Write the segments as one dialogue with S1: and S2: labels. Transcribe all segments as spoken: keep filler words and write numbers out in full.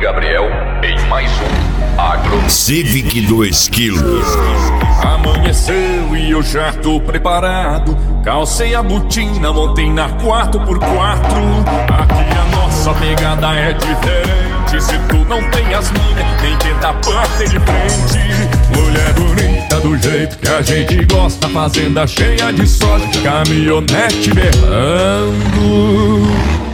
S1: Gabriel em mais um Agro
S2: Civic dois quilos.
S3: Amanheceu e eu já tô preparado. Calcei a botina, montei na quatro por quatro. Aqui a nossa pegada é diferente. Se tu não tem as manhas, nem tenta bater de frente. Mulher bonita do jeito que a gente gosta, fazenda cheia de soja, caminhonete berrando.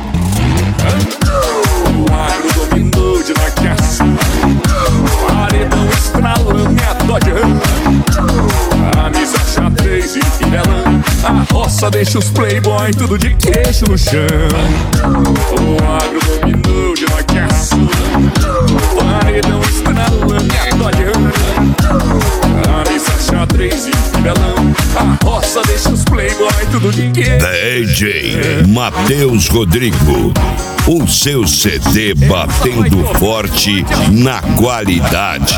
S3: O agro dominou de norte a sul, paredão estralando e a Dodge Ram, a mesa xadrez e finelão. A roça deixa os playboy tudo de queixo no chão. O agro dominou de norte a sul, paredão estralando e a Dodge Ram, a mesa xadrez e finelão. A roça deixa os playboy tudo de queixo.
S2: D J Matheus Rodrigo, o seu C D batendo forte na qualidade.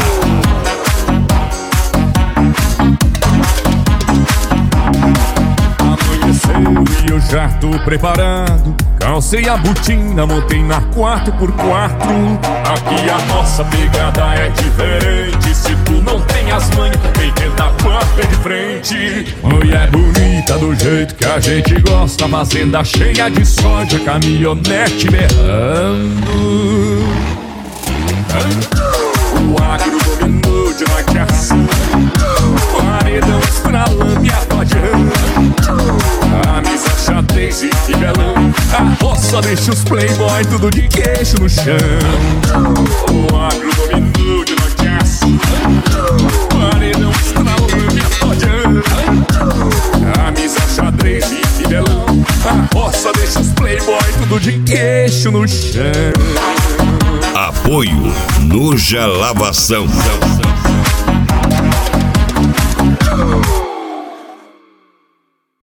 S3: Amanheceu e eu já tô preparado. Calcei a botina, montei na quatro por quatro. Aqui a nossa pegada é diferente. Se tu não tem as manhas, vem tentar bater de frente. Mulher bonita do jeito que a gente gosta, fazenda cheia de soja, caminhonete berrando. O agro dominou de norte a sul, paredão estralando e a Dodge Ram, a mesa xadrez e fivelão. A roça deixa os playboy tudo de queixo no chão. O agro dominou de norte a sul, paredão estralando e a Dodge Ram, a mesa xadrez e fivelão. A roça deixa os playboy tudo de queixo no chão.
S2: Apoio Nuja Lavação.